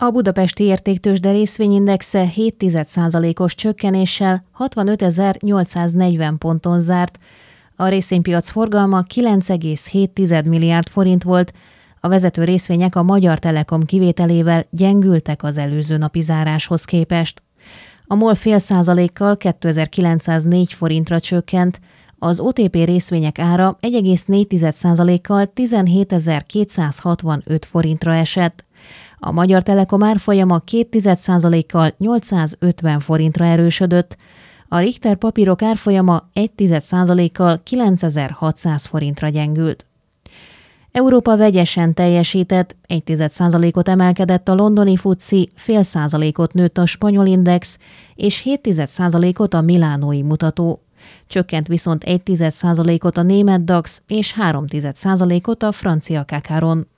A budapesti értéktőzsde részvényindexe 0,7%-os csökkenéssel 65.840 ponton zárt. A részvénypiac forgalma 9,7 milliárd forint volt, a vezető részvények a Magyar Telekom kivételével gyengültek az előző napi záráshoz képest. A MOL 0,5%-kal 2904 forintra csökkent, az OTP részvények ára 1,4%-kal 17.265 forintra esett. A Magyar Telekom árfolyama 0,2%-kal 850 forintra erősödött, a Richter papírok árfolyama 1,1%-kal 9600 forintra gyengült. Európa vegyesen teljesített, 0,1%-ot emelkedett a londoni FTSE, 0,5%-ot nőtt a spanyol index, és 0,7%-ot a milánói mutató. Csökkent viszont 0,1%-ot a német DAX, és 0,3%-ot a francia Kakaron.